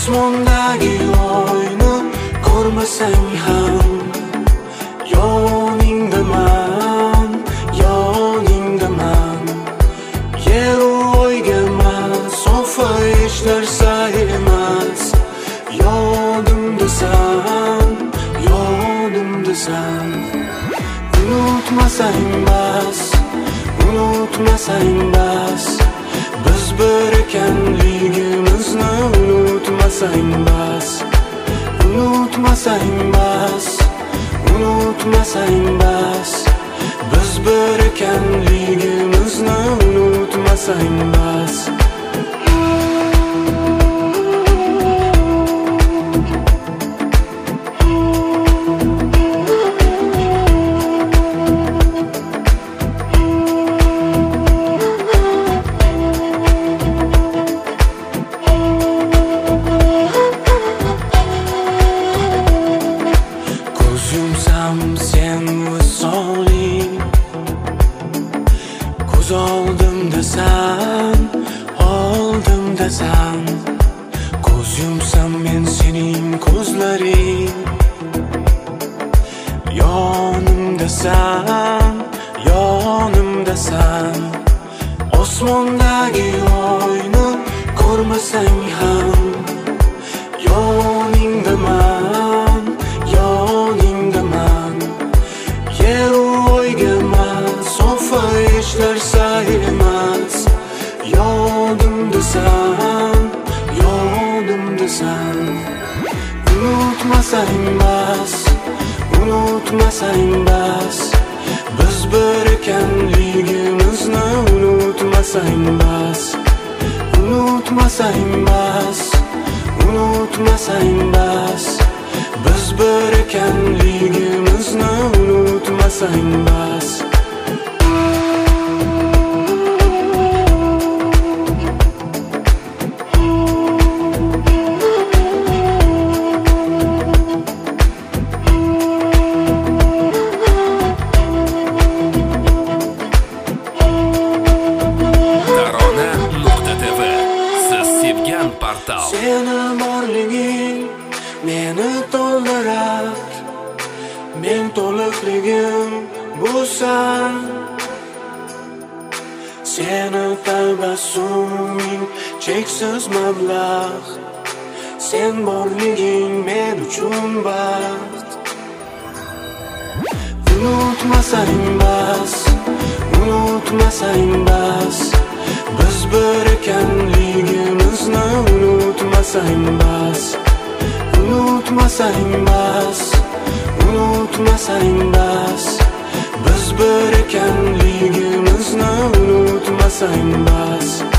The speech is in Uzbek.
Osmondagi oyni ko'rmasang ham yoningdaman, yoningdaman. Yer oyga masofa hech narsa emas. Yodimdasan, yodimdasan. Unutmasang bas, unutmasang bas. Biz bir ekanligimizni unutmasang bas. Unutmasang bas, unutmasang bas. Biz bir ekanligimizni unutmasang bas. Sen visoling, ko'z oldimdasan, oldimdasan. Ko'z yumsam men sening ko'zlaring, yonimdasan, yonimdasan. Osmondagi oyni ko'rmasang ham yoningdaman, yoningdaman. Yer oyga masofa hech narsa emas. Yodimdasan, yodimdasan. Unutmasang bas, unutmasang bas. Biz bir ekanligimizni unutmasang bas. Unutmasang bas, unutmasang bas. Biz bir ekanligimizni unutmasang bas. Tarona.tv siz sevgan portal. Seni borliging meni to'ldirar, men to'liqligim bo'lsan. Seni tabassuming cheksiz mablag', sen borliging men uchun baxt. Unutmasang bas, unutmasang bas. Biz bir ekanligimizni unutmasang bas. Unutmasang bas, unutmasang bas. Biz bir ekanligimizni unutmasang bas.